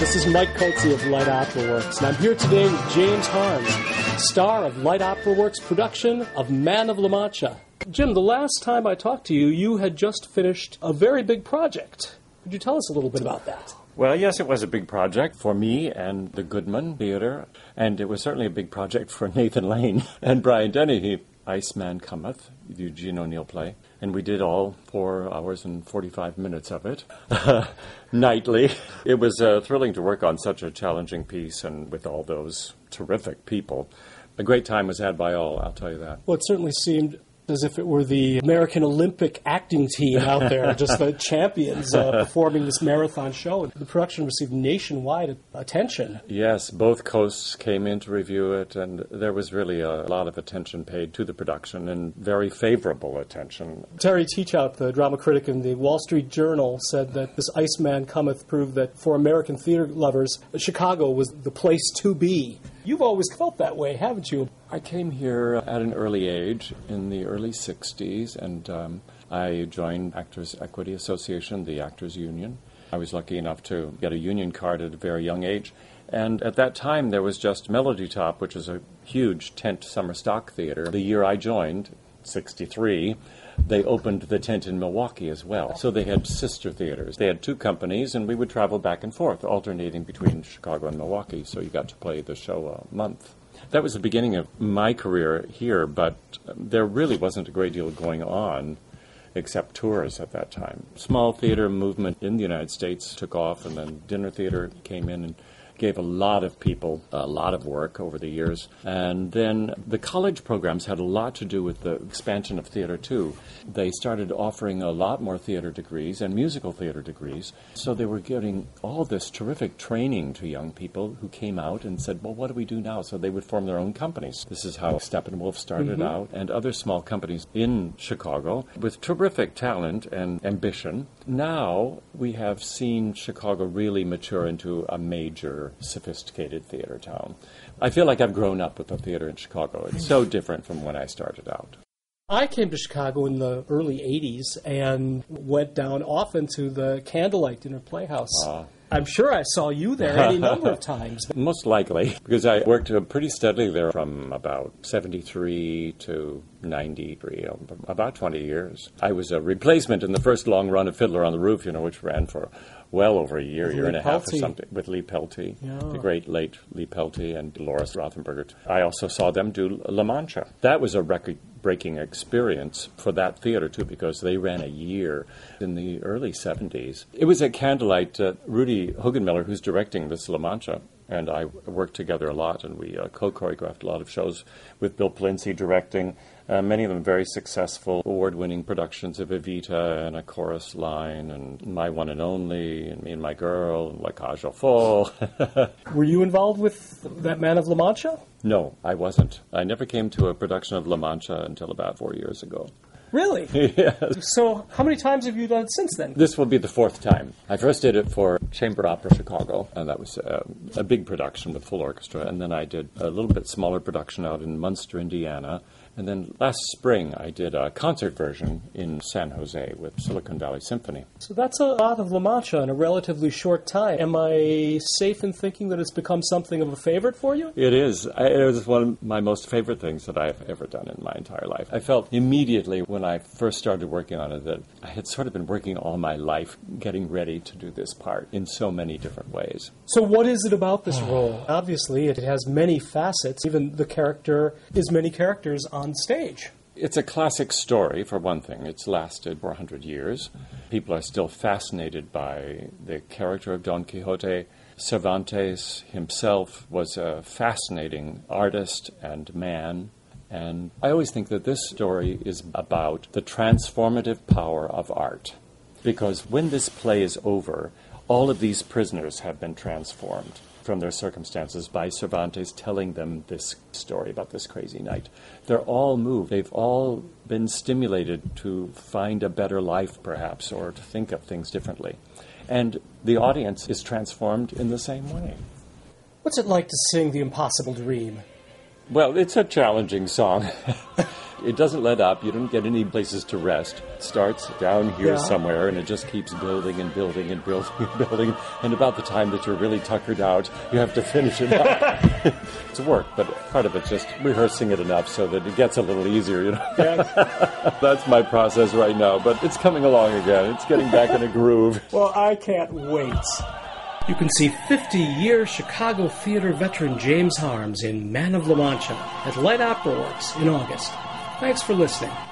This is Mike Colty of Light Opera Works, and I'm here today with James Harms, star of Light Opera Works' production of Man of La Mancha. Jim, the last time I talked to you, you had just finished a very big project. Could you tell us a little bit about that? Well, yes, it was a big project for me and the Goodman Theatre, and it was certainly a big project for Nathan Lane and Brian Dennehy. Iceman Cometh, the Eugene O'Neill play, and we did all 4 hours and 45 minutes of it nightly. It was thrilling to work on such a challenging piece and with all those terrific people. A great time was had by all, I'll tell you that. Well, it certainly seemed as if it were the American Olympic acting team out there, just the champions performing this marathon show. The production received nationwide attention. Yes, both coasts came in to review it, and there was really a lot of attention paid to the production, and very favorable attention. Terry Teachout, the drama critic in the Wall Street Journal, said that this Iceman Cometh proved that for American theater lovers, Chicago was the place to be. You've always felt that way, haven't you? I came here at an early age, in the early 60s, and I joined Actors Equity Association, the Actors Union. I was lucky enough to get a union card at a very young age. And at that time, there was just Melody Top, which is a huge tent summer stock theater. The year I joined, 63, they opened the tent in Milwaukee as well. So they had sister theaters. They had 2 companies, and we would travel back and forth, alternating between Chicago and Milwaukee, so you got to play the show a month. That was the beginning of my career here, but there really wasn't a great deal going on except tours at that time. Small theater movement in the United States took off, and then dinner theater came in and gave a lot of people a lot of work over the years. And then the college programs had a lot to do with the expansion of theater, too. They started offering a lot more theater degrees and musical theater degrees. So they were giving all this terrific training to young people who came out and said, well, what do we do now? So they would form their own companies. This is how Steppenwolf started out, and other small companies in Chicago with terrific talent and ambition. Now we have seen Chicago really mature into a major sophisticated theater town. I feel like I've grown up with the theater in Chicago. It's so different from when I started out. I came to Chicago in the early 80s and went down often to the Candlelight Dinner Playhouse. I'm sure I saw you there any number of times. Most likely, because I worked pretty steadily there from about 73 to 93, about 20 years. I was a replacement in the first long run of Fiddler on the Roof, which ran for well over a year and a half or something, with Lee Pelty, the great late Lee Pelty and Dolores Rothenberger. I also saw them do La Mancha. That was a record-breaking experience for that theater, too, because they ran a year in the early 70s. It was at Candlelight, Rudy Hugenmiller, who's directing this La Mancha, and I worked together a lot, and we co-choreographed a lot of shows with Bill Plincy directing. Many of them very successful, award-winning productions of Evita and A Chorus Line and My One and Only and Me and My Girl and La Cage aux Folles. Were you involved with that Man of La Mancha? No, I wasn't. I never came to a production of La Mancha until about 4 years ago. Really? Yes. So how many times have you done it since then? This will be the 4th time. I first did it for Chamber Opera Chicago, and that was a big production with full orchestra. And then I did a little bit smaller production out in Munster, Indiana. And then last spring, I did a concert version in San Jose with Silicon Valley Symphony. So that's a lot of La Mancha in a relatively short time. Am I safe in thinking that it's become something of a favorite for you? It is. It was one of my most favorite things that I've ever done in my entire life. I felt immediately when I first started working on it that I had sort of been working all my life getting ready to do this part in so many different ways. So what is it about this role? Obviously, it has many facets. Even the character is many characters on stage. It's a classic story, for one thing. It's lasted for 100 years. People are still fascinated by the character of Don Quixote. Cervantes himself was a fascinating artist and man. And I always think that this story is about the transformative power of art. Because when this play is over, all of these prisoners have been transformed from their circumstances by Cervantes telling them this story about this crazy knight. They're all moved. They've all been stimulated to find a better life, perhaps, or to think of things differently. And the audience is transformed in the same way. What's it like to sing The Impossible Dream? Well, it's a challenging song. It doesn't let up. You don't get any places to rest. It starts down here somewhere, and it just keeps building and building and building and building. And about the time that you're really tuckered out, you have to finish it up. It's work, but part of it's just rehearsing it enough so that it gets a little easier, you know. Yes. That's my process right now, but it's coming along again. It's getting back in a groove. Well, I can't wait. You can see 50-year Chicago theater veteran James Harms in Man of La Mancha at Light Opera Works in August. Thanks for listening.